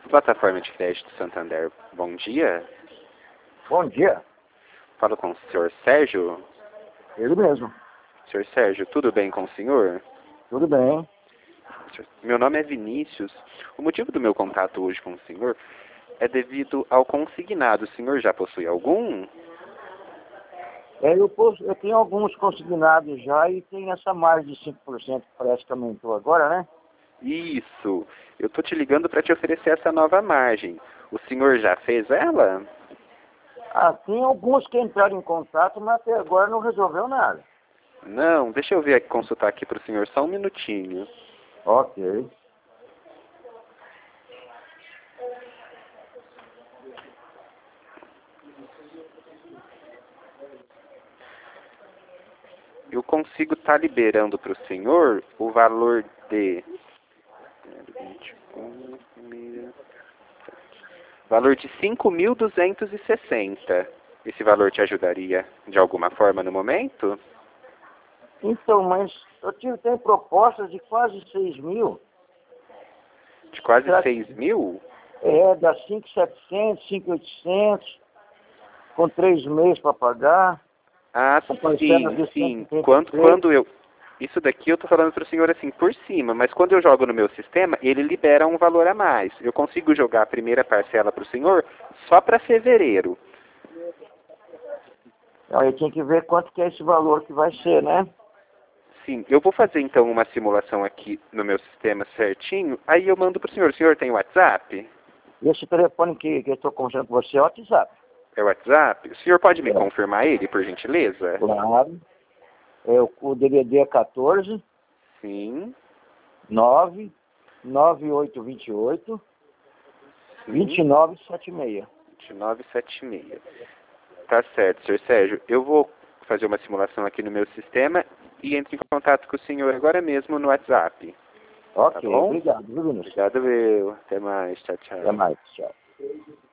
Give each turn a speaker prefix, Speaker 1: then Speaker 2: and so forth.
Speaker 1: Plataforma de Crédito Santander, bom dia.
Speaker 2: Bom dia.
Speaker 1: Falo com o senhor Sérgio.
Speaker 2: Ele mesmo.
Speaker 1: Senhor Sérgio, tudo bem com o senhor?
Speaker 2: Tudo bem.
Speaker 1: Meu nome é Vinícius. O motivo do meu contato hoje com o senhor é devido ao consignado. O senhor já possui algum?
Speaker 2: Eu tenho alguns consignados já e tem essa margem de 5% que parece que aumentou agora, né?
Speaker 1: Isso. Eu estou te ligando para te oferecer essa nova margem. O senhor já fez ela?
Speaker 2: Tem alguns que entraram em contato, mas até agora não resolveu nada.
Speaker 1: Não, deixa eu ver aqui, consultar aqui para o senhor só um minutinho.
Speaker 2: Ok.
Speaker 1: Eu consigo estar liberando para o senhor o valor de... valor de 5.260. Esse valor te ajudaria de alguma forma no momento?
Speaker 2: Então, mas tenho propostas de quase 6 mil.
Speaker 1: De quase 6.000?
Speaker 2: Dá 5.700, 5.800, com 3 meses para pagar.
Speaker 1: Ah, sim. Quando eu... Isso daqui eu estou falando para o senhor assim, por cima, mas quando eu jogo no meu sistema, ele libera um valor a mais. Eu consigo jogar a primeira parcela para o senhor só para fevereiro.
Speaker 2: Aí tem que ver quanto que é esse valor que vai ser, né?
Speaker 1: Sim, eu vou fazer então uma simulação aqui no meu sistema certinho, aí eu mando para o senhor. O senhor tem WhatsApp?
Speaker 2: Esse telefone que eu estou conversando com você é o WhatsApp.
Speaker 1: É o WhatsApp? O senhor pode me confirmar ele, por gentileza?
Speaker 2: Claro. O DDD é 14
Speaker 1: Sim.
Speaker 2: 99828 2976.
Speaker 1: 2976. Tá certo, senhor Sérgio. Eu vou fazer uma simulação aqui no meu sistema e entro em contato com o senhor agora mesmo no WhatsApp.
Speaker 2: Ok,
Speaker 1: Tá bom?
Speaker 2: obrigado, viu, Vinícius?
Speaker 1: Obrigado, eu. Até mais. Tchau, tchau.
Speaker 2: Até mais, tchau.